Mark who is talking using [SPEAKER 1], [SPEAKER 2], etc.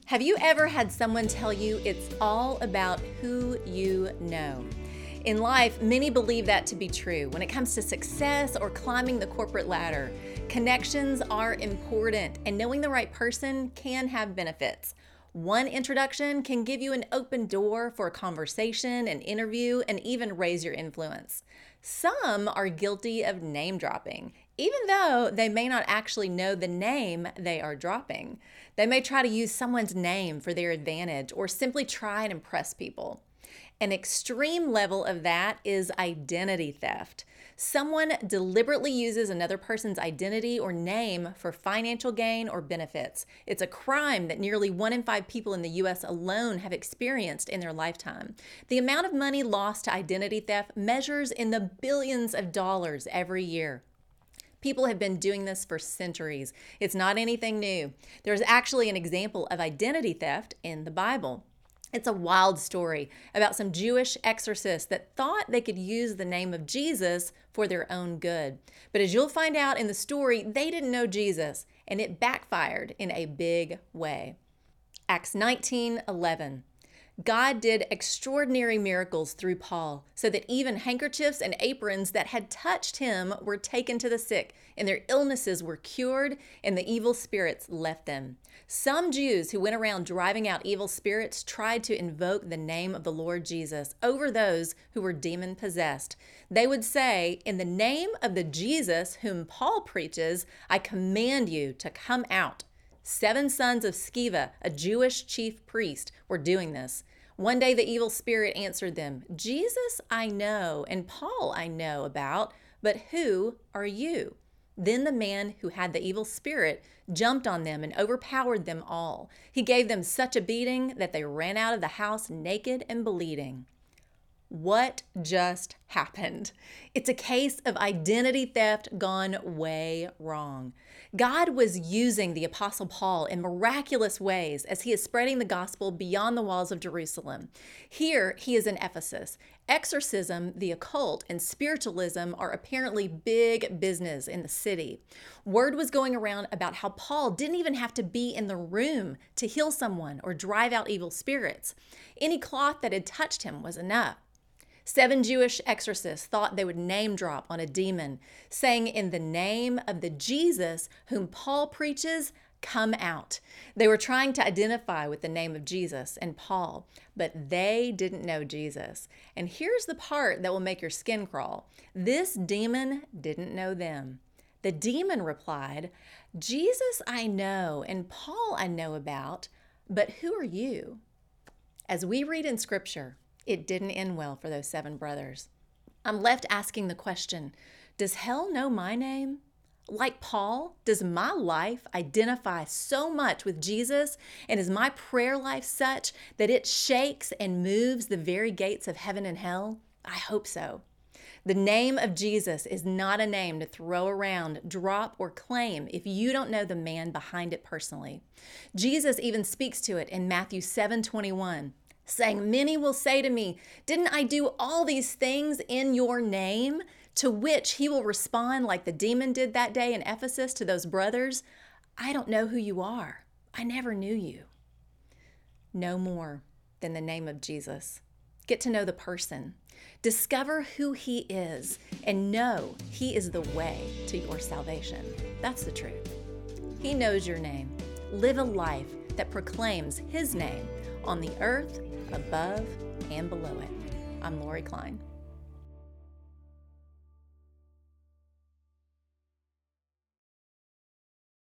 [SPEAKER 1] Have you ever had someone tell you it's all about who you know? In life, many believe that to be true. When it comes to success or climbing the corporate ladder, connections are important, and knowing the right person can have benefits. One introduction can give you an open door for a conversation, an interview, and even raise your influence. Some are guilty of name dropping, even though they may not actually know the name they are dropping. They may try to use someone's name for their advantage or simply try and impress people. An extreme level of that is identity theft. Someone deliberately uses another person's identity or name for financial gain or benefits. It's a crime that nearly 1 in 5 people in the U.S. alone have experienced in their lifetime. The amount of money lost to identity theft measures in the billions of dollars every year. People have been doing this for centuries. It's not anything new. There's actually an example of identity theft in the Bible. It's a wild story about some Jewish exorcists that thought they could use the name of Jesus for their own good. But as you'll find out in the story, they didn't know Jesus, and it backfired in a big way. Acts 19:11. God did extraordinary miracles through Paul, so that even handkerchiefs and aprons that had touched him were taken to the sick, and their illnesses were cured, and the evil spirits left them. Some Jews who went around driving out evil spirits tried to invoke the name of the Lord Jesus over those who were demon-possessed. They would say, "In the name of the Jesus whom Paul preaches, I command you to come out." 7 sons of Sceva, a Jewish chief priest, were doing this. One day the evil spirit answered them, "Jesus I know, and Paul I know about, but who are you?" Then the man who had the evil spirit jumped on them and overpowered them all. He gave them such a beating that they ran out of the house naked and bleeding. What just happened? It's a case of identity theft gone way wrong. God was using the Apostle Paul in miraculous ways as he is spreading the gospel beyond the walls of Jerusalem. Here he is in Ephesus. Exorcism, the occult, and spiritualism are apparently big business in the city. Word was going around about how Paul didn't even have to be in the room to heal someone or drive out evil spirits. Any cloth that had touched him was enough. 7 Jewish exorcists thought they would name drop on a demon, saying, "In the name of the Jesus whom Paul preaches, come out." They were trying to identify with the name of Jesus and Paul, but they didn't know Jesus. And here's the part that will make your skin crawl. This demon didn't know them. The demon replied, "Jesus I know, and Paul I know about, but who are you?" As we read in Scripture, it didn't end well for those 7 brothers. I'm left asking the question, does hell know my name? Like Paul, does my life identify so much with Jesus, and is my prayer life such that it shakes and moves the very gates of heaven and hell? I hope so. The name of Jesus is not a name to throw around, drop, or claim if you don't know the man behind it personally. Jesus even speaks to it in Matthew 7:21. Saying, "Many will say to me, 'Didn't I do all these things in your name?' To which he will respond like the demon did that day in Ephesus to those brothers, 'I don't know who you are. I never knew you.'" No more than the name of Jesus. Get to know the person. Discover who he is and know he is the way to your salvation. That's the truth. He knows your name. Live a life that proclaims his name on the earth, above, and below it. I'm Lori Klein.